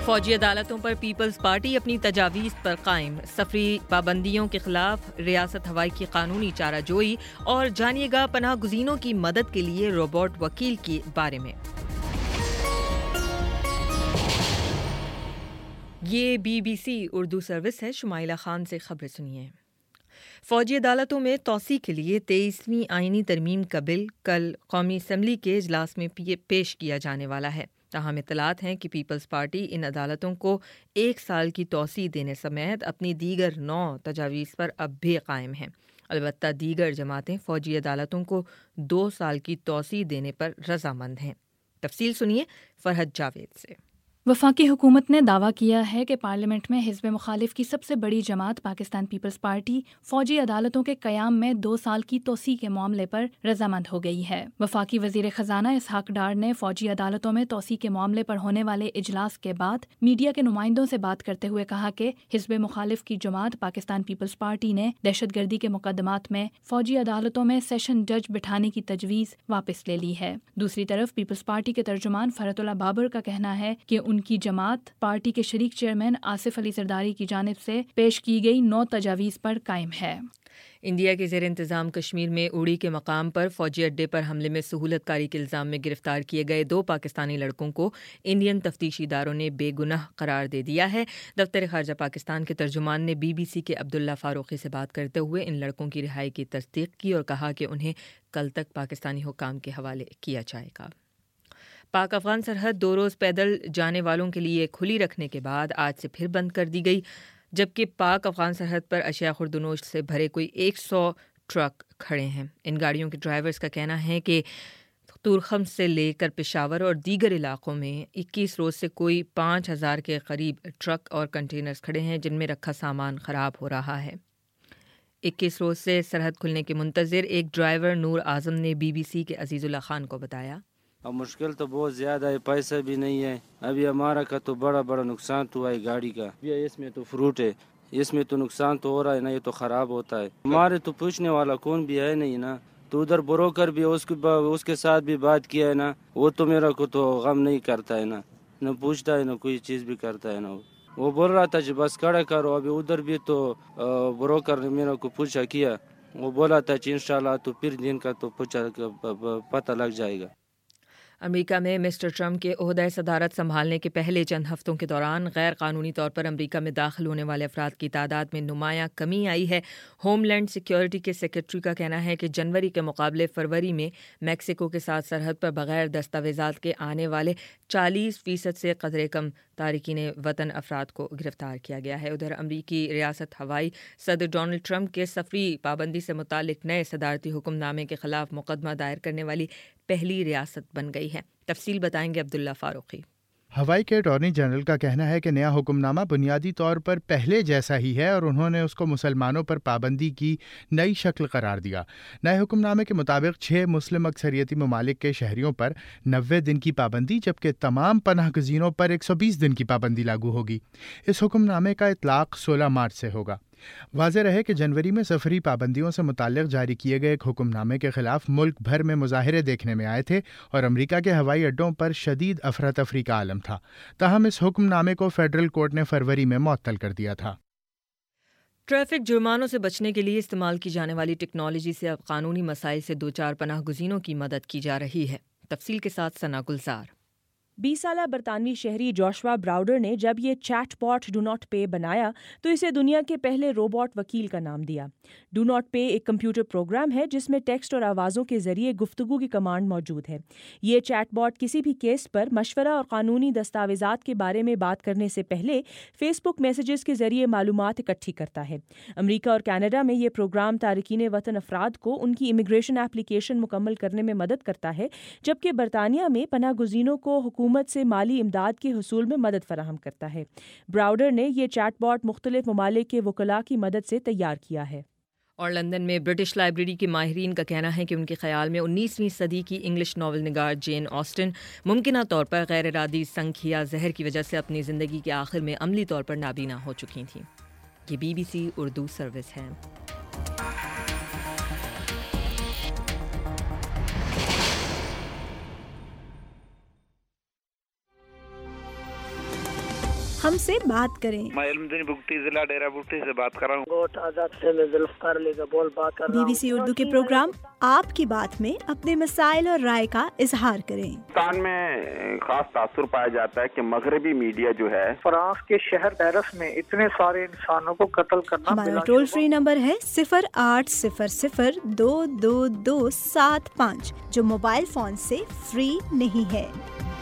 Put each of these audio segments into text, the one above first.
فوجی عدالتوں پر Peoples party اپنی تجاویز پر قائم، سفری پابندیوں کے خلاف ریاست ہوائی کی قانونی چارہ جوئی، اور جانیے گا پناہ گزینوں کی مدد کے لیے روبوٹ وکیل کے بارے میں۔ یہ BBC اردو سروس ہے۔ شمائلہ خان سے خبریں سنیے۔ فوجی عدالتوں میں توسیع کے لیے 23ویں آئینی ترمیم کا بل کل قومی اسمبلی کے اجلاس میں پیش کیا جانے والا ہے۔ تاہم اطلاعات ہیں کہ پیپلز پارٹی ان عدالتوں کو 1 سال کی توسیع دینے سمیت اپنی دیگر 9 تجاویز پر اب بھی قائم ہیں۔ البتہ دیگر جماعتیں فوجی عدالتوں کو 2 سال کی توسیع دینے پر رضامند ہیں۔ تفصیل سنیے فرحت جاوید سے۔ وفاقی حکومت نے دعویٰ کیا ہے کہ پارلیمنٹ میں حزب مخالف کی سب سے بڑی جماعت پاکستان پیپلز پارٹی فوجی عدالتوں کے قیام میں 2 سال کی توسیع کے معاملے پر رضامند ہو گئی ہے۔ وفاقی وزیر خزانہ اسحاق ڈار نے فوجی عدالتوں میں توسیع کے معاملے پر ہونے والے اجلاس کے بعد میڈیا کے نمائندوں سے بات کرتے ہوئے کہا کہ حزب مخالف کی جماعت پاکستان پیپلز پارٹی نے دہشت گردی کے مقدمات میں فوجی عدالتوں میں سیشن جج بٹھانے کی تجویز واپس لے لی ہے۔ دوسری طرف پیپلز پارٹی کے ترجمان فرحت اللہ بابر کا کہنا ہے کہ ان کی جماعت پارٹی کے شریک چیئرمین آصف علی زرداری کی جانب سے پیش کی گئی 9 تجاویز پر قائم ہے۔ انڈیا کے زیر انتظام کشمیر میں اوڑی کے مقام پر فوجی اڈے پر حملے میں سہولت کاری کے الزام میں گرفتار کیے گئے 2 پاکستانی لڑکوں کو انڈین تفتیشی اداروں نے بے گناہ قرار دے دیا ہے۔ دفتر خارجہ پاکستان کے ترجمان نے BBC کے عبداللہ فاروقی سے بات کرتے ہوئے ان لڑکوں کی رہائی کی تصدیق کی اور کہا کہ انہیں کل تک پاکستانی حکام کے حوالے کیا جائے گا۔ پاک افغان سرحد 2 روز پیدل جانے والوں کے لیے کھلی رکھنے کے بعد آج سے پھر بند کر دی گئی، جبکہ پاک افغان سرحد پر اشیاء خوردنوش سے بھرے کوئی 100 ٹرک کھڑے ہیں۔ ان گاڑیوں کے ڈرائیورز کا کہنا ہے کہ تورخم سے لے کر پشاور اور دیگر علاقوں میں 21 روز سے کوئی 5000 کے قریب ٹرک اور کنٹینرز کھڑے ہیں جن میں رکھا سامان خراب ہو رہا ہے۔ 21 روز سے سرحد کھلنے کے منتظر ایک ڈرائیور نور اعظم نے BBC کے عزیز اللہ خان کو بتایا، اب مشکل تو بہت زیادہ ہے، پیسہ بھی نہیں ہے۔ ابھی ہمارا کا تو بڑا نقصان تو ہے گاڑی کا، اس میں تو فروٹ ہے، اس میں تو نقصان تو ہو رہا ہے نا، یہ تو خراب ہوتا ہے۔ ہمارے تو پوچھنے والا کون بھی ہے نہیں نا، تو ادھر بروکر بھی اس کے ساتھ بھی بات کیا ہے نا، وہ تو میرا کو تو غم نہیں کرتا ہے نا، نہ پوچھتا ہے نہ کوئی چیز بھی کرتا ہے نا۔ وہ بول رہا تھا کہ بس کھڑا کرو، ابھی ادھر بھی تو بروکر نے میرا کو پوچھا کیا، وہ بولا تھا کہ انشاءاللہ تو پھر دن کا تو پتہ لگ جائے گا۔ امریکہ میں مسٹر ٹرمپ کے عہدۂ صدارت سنبھالنے کے پہلے چند ہفتوں کے دوران غیر قانونی طور پر امریکہ میں داخل ہونے والے افراد کی تعداد میں نمایاں کمی آئی ہے۔ ہوم لینڈ سیکیورٹی کے سیکریٹری کا کہنا ہے کہ جنوری کے مقابلے فروری میں میکسیکو کے ساتھ سرحد پر بغیر دستاویزات کے آنے والے 40% سے قدرے کم تارکین وطن افراد کو گرفتار کیا گیا ہے۔ ادھر امریکی ریاست ہوائی صدر ڈونلڈ ٹرمپ کے سفری پابندی سے متعلق نئے صدارتی حکم نامے کے خلاف مقدمہ دائر کرنے والی پہلی ریاست بن گئی ہے۔ تفصیل بتائیں گے عبداللہ فاروقی۔ ہوائی کے اٹارنی جنرل کا کہنا ہے کہ نیا حکم نامہ بنیادی طور پر پہلے جیسا ہی ہے اور انہوں نے اس کو مسلمانوں پر پابندی کی نئی شکل قرار دیا۔ نئے حکم نامے کے مطابق 6 مسلم اکثریتی ممالک کے شہریوں پر 90 دن کی پابندی جبکہ تمام پناہ گزینوں پر 120 دن کی پابندی لاگو ہوگی۔ اس حکم نامے کا اطلاق 16 مارچ سے ہوگا۔ واضح رہے کہ جنوری میں سفری پابندیوں سے متعلق جاری کیے گئے ایک حکم نامے کے خلاف ملک بھر میں مظاہرے دیکھنے میں آئے تھے اور امریکہ کے ہوائی اڈوں پر شدید افراتفری کا عالم تھا۔ تاہم اس حکم نامے کو فیڈرل کورٹ نے فروری میں معطل کر دیا تھا۔ ٹریفک جرمانوں سے بچنے کے لیے استعمال کی جانے والی ٹیکنالوجی سے اب قانونی مسائل سے دوچار پناہ گزینوں کی مدد کی جا رہی ہے۔ تفصیل کے ساتھ ثنا گلزار۔ 20 سالہ برطانوی شہری جوشوا براؤڈر نے جب یہ chatbot do not pay بنایا تو اسے دنیا کے پہلے روبوٹ وکیل کا نام دیا۔ ڈو ناٹ پے ایک کمپیوٹر پروگرام ہے جس میں ٹیکسٹ اور آوازوں کے ذریعے گفتگو کی کمانڈ موجود ہے۔ یہ چیٹ باٹ کسی بھی کیس پر مشورہ اور قانونی دستاویزات کے بارے میں بات کرنے سے پہلے فیس بک میسیجز کے ذریعے معلومات اکٹھی کرتا ہے۔ امریکہ اور کینیڈا میں یہ پروگرام تارکین وطن افراد کو ان کی امیگریشن اپلیکیشن مکمل کرنے میں مدد کرتا ہے، جبکہ برطانیہ میں پناہ گزینوں کو حکومت سے مالی امداد کے حصول میں مدد فراہم کرتا ہے۔ براؤڈر نے یہ چیٹ باٹ مختلف ممالک کے وکلاء کی مدد سے تیار کیا ہے۔ اور لندن میں برٹش لائبریری کے ماہرین کا کہنا ہے کہ ان کے خیال میں 19ویں صدی کی انگلش ناول نگار جین آسٹن ممکنہ طور پر غیر ارادی سنک یا زہر کی وجہ سے اپنی زندگی کے آخر میں عملی طور پر نابینا ہو چکی تھیں۔ یہ BBC اردو سروس ہے۔ ہم سے بات کریں۔ میں علمدین بگٹی ضلع ڈیرہ بگٹی سے بات کر رہا ہوں۔ گوٹ آزاد سے میں ذوالفقار علی کا بول بات کر رہا ہوں۔ BBC اردو کے پروگرام آپ کی بات میں اپنے مسائل اور رائے کا اظہار کریں۔ پاکستان میں خاص تاثر پایا جاتا ہے کہ مغربی میڈیا جو ہے فرانس کے شہر پیرس میں اتنے سارے انسانوں کو قتل کرنا۔ ہمارا ٹول فری نمبر ہے 0800-222-75 جو موبائل فون سے فری نہیں ہے۔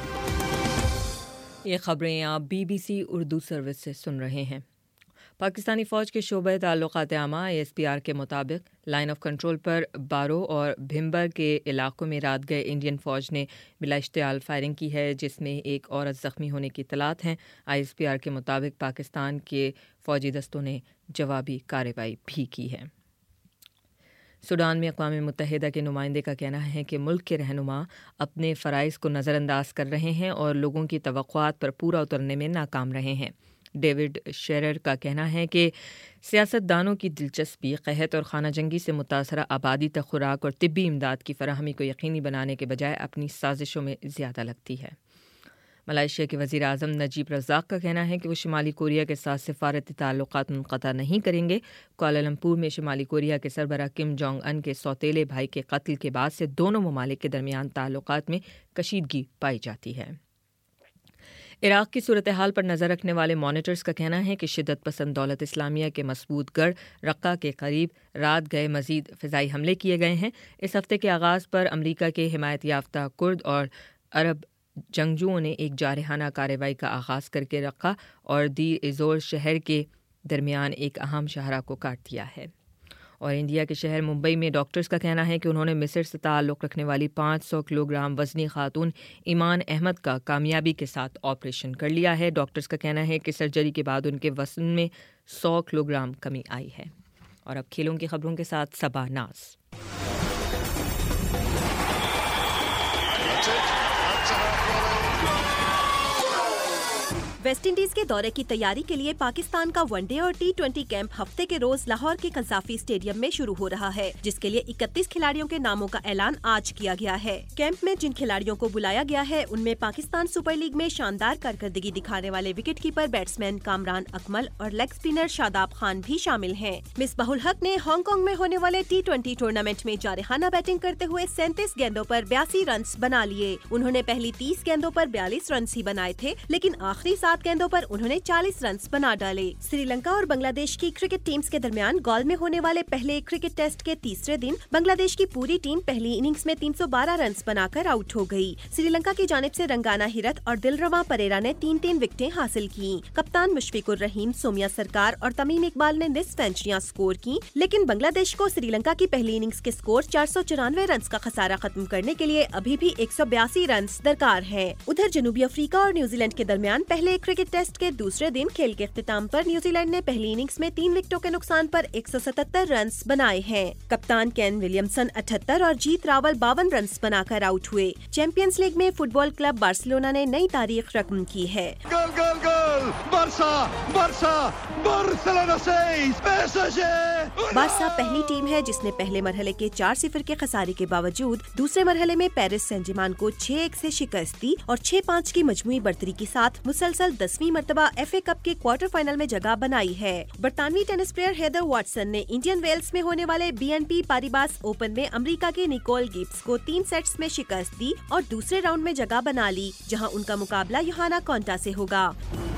یہ خبریں آپ BBC اردو سروس سے سن رہے ہیں۔ پاکستانی فوج کے شعبہ تعلقات عامہ ASPR کے مطابق لائن آف کنٹرول پر بارو اور بھمبر کے علاقوں میں رات گئے انڈین فوج نے بلا اشتعال فائرنگ کی ہے، جس میں ایک عورت زخمی ہونے کی اطلاعات ہیں۔ ISPR کے مطابق پاکستان کے فوجی دستوں نے جوابی کارروائی بھی کی ہے۔ سوڈان میں اقوام متحدہ کے نمائندے کا کہنا ہے کہ ملک کے رہنما اپنے فرائض کو نظر انداز کر رہے ہیں اور لوگوں کی توقعات پر پورا اترنے میں ناکام رہے ہیں۔ ڈیوڈ شیرر کا کہنا ہے کہ سیاست دانوں کی دلچسپی قحط اور خانہ جنگی سے متاثرہ آبادی تک خوراک اور طبی امداد کی فراہمی کو یقینی بنانے کے بجائے اپنی سازشوں میں زیادہ لگتی ہے۔ ملائیشیا کے وزیر اعظم نجیب رزاق کا کہنا ہے کہ وہ شمالی کوریا کے ساتھ سفارتی تعلقات منقطع نہیں کریں گے۔ کوالالمپور میں شمالی کوریا کے سربراہ کم جونگ ان کے سوتیلے بھائی کے قتل کے بعد سے دونوں ممالک کے درمیان تعلقات میں کشیدگی پائی جاتی ہے۔ عراق کی صورتحال پر نظر رکھنے والے مانیٹرز کا کہنا ہے کہ شدت پسند دولت اسلامیہ کے مضبوط گڑھ رقہ کے قریب رات گئے مزید فضائی حملے کیے گئے ہیں۔ اس ہفتے کے آغاز پر امریکہ کے حمایت یافتہ کرد اور عرب جنگجوؤں نے ایک جارحانہ کارروائی کا آغاز کر کے رقہ اور دیر ایزور شہر کے درمیان ایک اہم شاہراہ کو کاٹ دیا ہے۔ اور انڈیا کے شہر ممبئی میں ڈاکٹرز کا کہنا ہے کہ انہوں نے مصر سے تعلق رکھنے والی 500 کلو گرام وزنی خاتون ایمان احمد کا کامیابی کے ساتھ آپریشن کر لیا ہے۔ ڈاکٹرز کا کہنا ہے کہ سرجری کے بعد ان کے وزن میں 100 کلو گرام کمی آئی ہے۔ اور اب کھیلوں کی خبروں کے ساتھ صبا ناز۔ ویسٹ انڈیز کے دورے کی تیاری کے لیے پاکستان کا ون ڈے اور T20 کیمپ ہفتے کے روز لاہور کے قذافی اسٹیڈیم میں شروع ہو رہا ہے، جس کے لیے 31 کھلاڑیوں کے ناموں کا اعلان آج کیا گیا ہے۔ کیمپ میں جن کھلاڑیوں کو بلایا گیا ہے ان میں پاکستان سپر لیگ میں شاندار کارکردگی دکھانے والے wicket keeper batsman Kamran Akmal اور لیگ اسپنر شاداب خان بھی شامل ہیں۔ مصباح الحق نے ہانگ کانگ میں ہونے والے T20 ٹورنامنٹ میں جارحانہ بیٹنگ کرتے ہوئے 37 گیندوں پر 82 رنز بنا لیے۔ انہوں نے پہلی 30 گیندوں پر 42 رنز ہی بنائے تھے، لیکن آخری 7 گیندوں پر انہوں نے 40 رنز بنا ڈالے۔ سری لنکا اور بنگلہ دیش کی کرکٹ ٹیمز کے درمیان گال میں ہونے والے پہلے کرکٹ ٹیسٹ کے تیسرے دن بنگلہ دیش کی پوری ٹیم پہلی اننگز میں 312 رنز بنا کر آؤٹ ہو گئی۔ سری لنکا کی جانب سے رنگانا ہیرت اور دلرواں پریرا نے 3 وکٹیں حاصل کی۔ کپتان مشفق الرحیم، سومیا سرکار اور تمیم اقبال نے نصف سینچریاں سکور کی، لیکن بنگلہ دیش کو سری لنکا کی پہلی اننگز کے سکور 494 رنز کا خسارہ ختم کرنے کے لیے ابھی بھی 182 رنز درکار ہے۔ ادھر جنوبی افریقہ اور نیوزی لینڈ کے درمیان پہلے کرکٹ ٹیسٹ کے دوسرے دن کھیل کے اختتام پر نیوزی لینڈ نے پہلی اننگز میں 3 وکٹوں کے نقصان پر 177 رنز بنائے ہیں۔ کپتان کین ولیمسن 78 اور جیت راول 52 رنز بنا کر آؤٹ ہوئے۔ چیمپئنز لیگ میں فٹ بال کلب بارسلونا نے نئی تاریخ رقم کی ہے۔ بارسا پہلی ٹیم ہے جس نے پہلے مرحلے کے 4-0 کے خسارے کے باوجود دوسرے مرحلے میں پیرس سین جرمان کو 6-1 سے شکست دی اور 6-5 کی مجموعی برتری کے ساتھ مسلسل 10ویں مرتبہ FA کپ کے کوارٹر فائنل میں جگہ بنائی ہے۔ برطانوی ٹینس پلیئر ہیدر واٹسن نے انڈین ویلز میں ہونے والے BNP پاریباس اوپن میں امریکہ کے نیکول گبس کو 3 سیٹس میں شکست دی اور دوسرے راؤنڈ میں جگہ بنا لی، جہاں ان کا مقابلہ یوہانا کونٹا سے ہوگا۔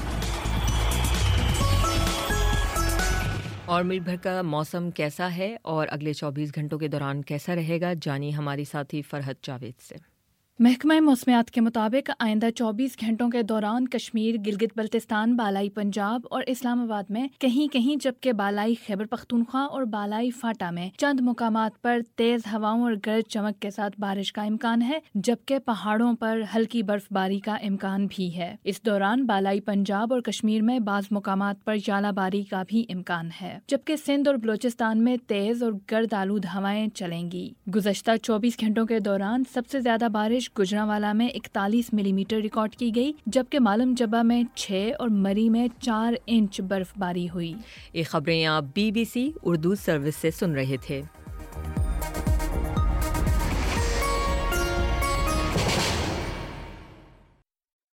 اور ملک بھر کا موسم کیسا ہے اور اگلے 24 گھنٹوں کے دوران کیسا رہے گا، جانیے ہماری ساتھی فرحت جاوید سے۔ محکمہ موسمیات کے مطابق آئندہ 24 گھنٹوں کے دوران کشمیر، گلگت بلتستان، بالائی پنجاب اور اسلام آباد میں کہیں کہیں جبکہ بالائی خیبر پختونخوا اور بالائی فاٹا میں چند مقامات پر تیز ہواؤں اور گرج چمک کے ساتھ بارش کا امکان ہے، جبکہ پہاڑوں پر ہلکی برف باری کا امکان بھی ہے۔ اس دوران بالائی پنجاب اور کشمیر میں بعض مقامات پر ژالہ باری کا بھی امکان ہے، جبکہ سندھ اور بلوچستان میں تیز اور گرد آلود ہوائیں چلیں گی۔ گزشتہ 24 گھنٹوں کے دوران سب سے زیادہ بارش گجرانوالہ میں 41 ملی میٹر ریکارڈ کی گئی، جبکہ معلم جبہ میں 6 اور مری میں 4 انچ برف باری ہوئی۔ یہ خبریں آپ BBC اردو سروس سے سن رہے تھے۔